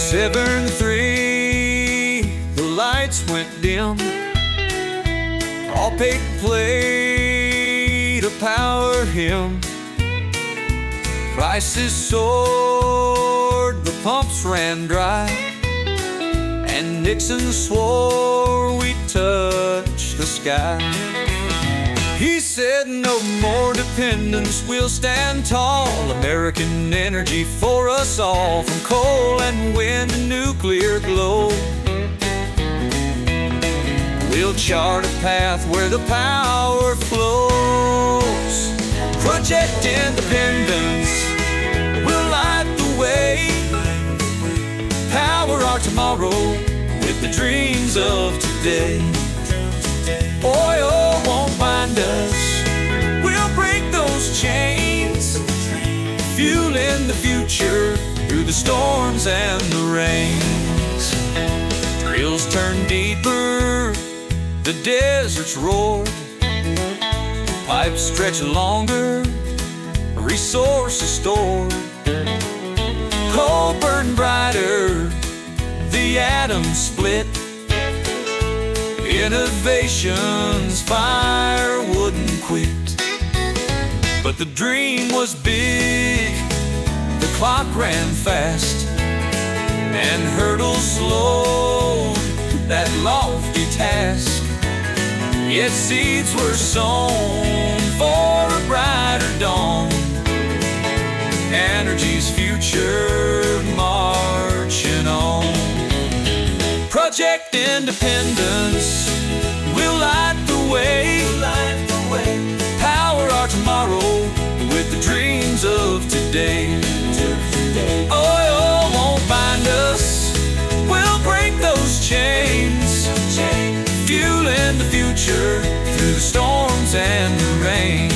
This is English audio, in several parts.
7-3, the lights went dim. All paid to play to power him. Prices soared, the pumps ran dry, and Nixon swore we'd touch the sky. He said no more dependence, we'll stand tall. American energy for us all, from coal and wind to nuclear glow. We'll chart a path where the power flows. Project Independence, we'll light the way. Power our tomorrow with the dreams of today. Oil won't bind us, we'll break those chains. Fueling the future through the storms and the rains. Drills turn deeper, the deserts roar. Pipes stretch longer, resources stored. Coal burn brighter, the atoms split. Innovation's fire wouldn't quit. But the dream was big, the clock ran fast, and hurdles slowed that lofty task. Yet seeds were sown for a brighter dawn. Energy's future marching on. Project Independence, we'll light the way. Power our tomorrow with the dreams of today. Oil won't bind us, we'll break those chains. Fueling the future through the storms and the rains.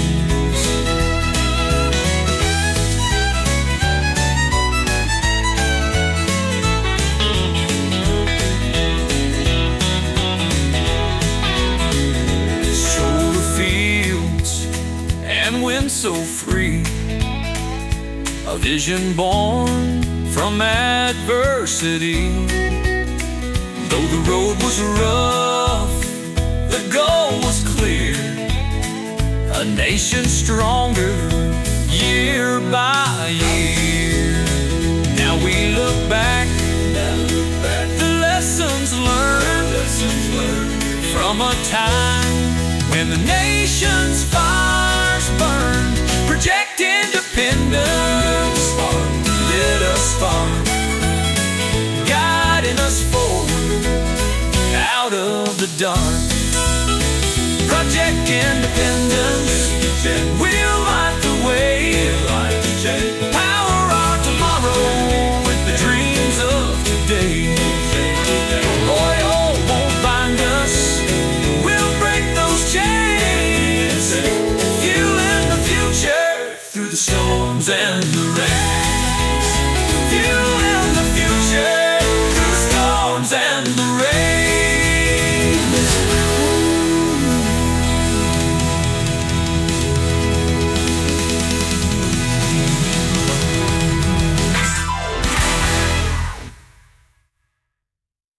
Wind so free, a vision born from adversity. Though the road was rough, the goal was clear. A nation stronger year by year. Now we look back, the lessons learned from a time when the nation's fires burned. Project Independence lit a spark, guiding us forward out of the dark. Project Independence,